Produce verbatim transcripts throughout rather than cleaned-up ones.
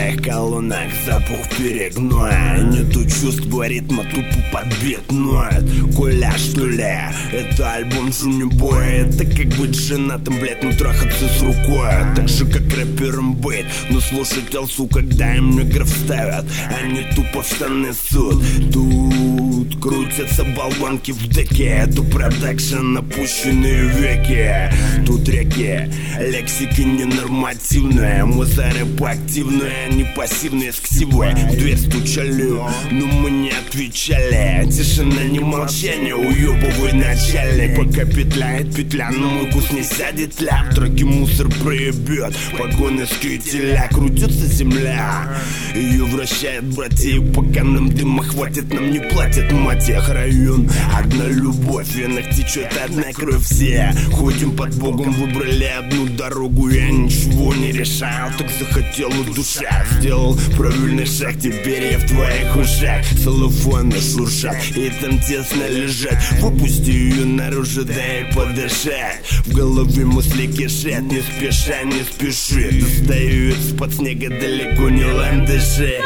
твоих колоннах запах перегноя. Нету чувства ритма, тупо подбит ноет. Коля, что ли? Это альбом Джунибоя. Это как быть женатым, блять, ну трахаться с рукой. Так же как рэпером быть, но слушать алсу, когда им негров ставят. Они тупо в штаны суд. Тут крутятся болванки в деке. Это продакшн, опущенные веки. Тут реки, лексика ненормативная. Муза рэп активная, не пассивная, сксивая. В дверь стучали, но мы не отвечали. Тишина, не молчание, уёбывай начальник. Пока петляет петля, на мой вкус не сядет ля. В траке мусор проебет, погоны с кителя. Крутится земля, ее вращает братья. Пока нам дыма хватит, нам не платят мать их. Район, одна любовь, в венах течет одна кровь. Все ходим под Богом, выбрали одну дорогу. Я ничего не решал, так захотела душа. Сделал правильный шаг, теперь я в твоих ушах. Салофоны шуршат, и там тесно лежать. Выпусти ее наружу, дай подышать. В голове мысли кишат, не спеша, не спеши. Достаю из-под снега, далеко не ландыши.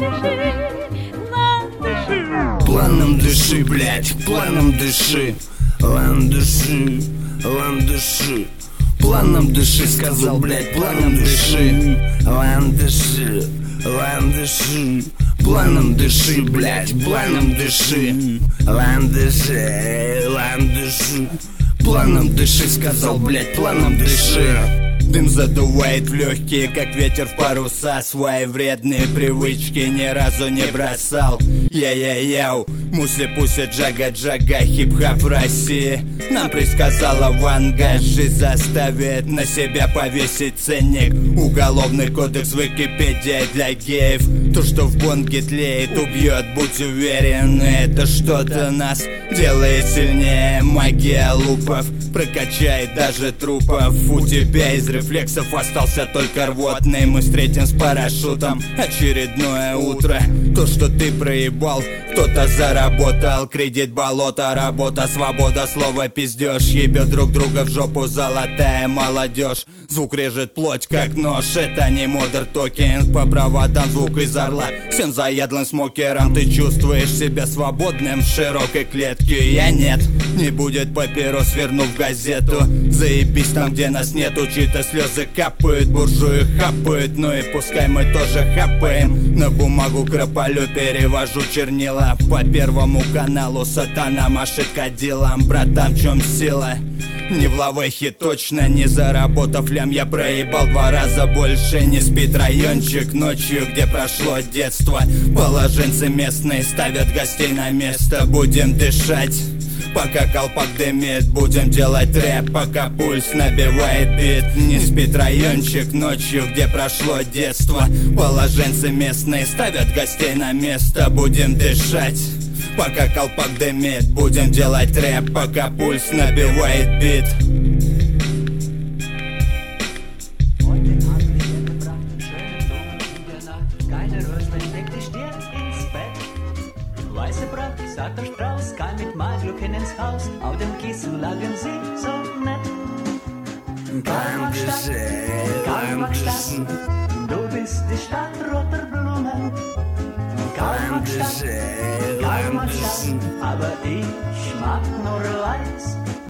Планом дыши, блять, планом дыши. Ландыши, ландыши. Планом дыши, сказал, блять, планом дыши. Ландыши, ландыши. Планом дыши, блять, планом дыши. Ландыши, ландыши. Планом дыши, сказал, блять, планом дыши. Дым задувает в легкие, как ветер в паруса. Свои вредные привычки ни разу не бросал. Я-я-яу, мусли пуся джага-джага. Хип-хап в России нам предсказала вангажи. Заставит на себя повесить ценник. Уголовный кодекс, Википедия для геев. То, что в бонге тлеет, убьет, будь уверен. Это что-то нас делает сильнее. Магия лупов прокачает даже трупов. У тебя из рефлексов остался только рвотный. Мы встретим с парашютом очередное утро. То, что ты проебал, кто-то заработал. Кредит, болото, работа, свобода, слово пиздеж. Ебет друг друга в жопу золотая молодежь. Звук режет плоть, как нож. Это не модер токен. По проводам звук из орла. Всем заядлым смокером. Ты чувствуешь себя свободным в широкой клетке. Я нет, не будет папирос, вернув газету. Заебись там, где нас нету. Чьи-то слезы капают, буржуи хапают. Ну и пускай мы тоже хапаем. На бумагу крополю перевожу чернила. По первому каналу сатана машет кадилом. Братан, в чем сила? Не в лавехе точно, не заработав лям. Я проебал два раза больше. Не спит райончик ночью, где прошло детство. Положенцы местные ставят гостей на место. Будем дышать, пока колпак дымит. Будем делать рэп, пока пульс набивает бит. Не спит райончик ночью, где прошло детство. Положенцы местные ставят гостей на место. Будем дышать, пока колпак дымит. Будем делать рэп, пока пульс набивает бит. Weiße Braut, sagt der Strauß, kam mit Malglücken ins Haus. Auf dem Kissen lagen sie so nett. Karlmarkstadt, Karlmarkstadt, du bist die Stadt roter Blumen. Karlmarkstadt, Karlmarkstadt, aber ich mag nur weiß.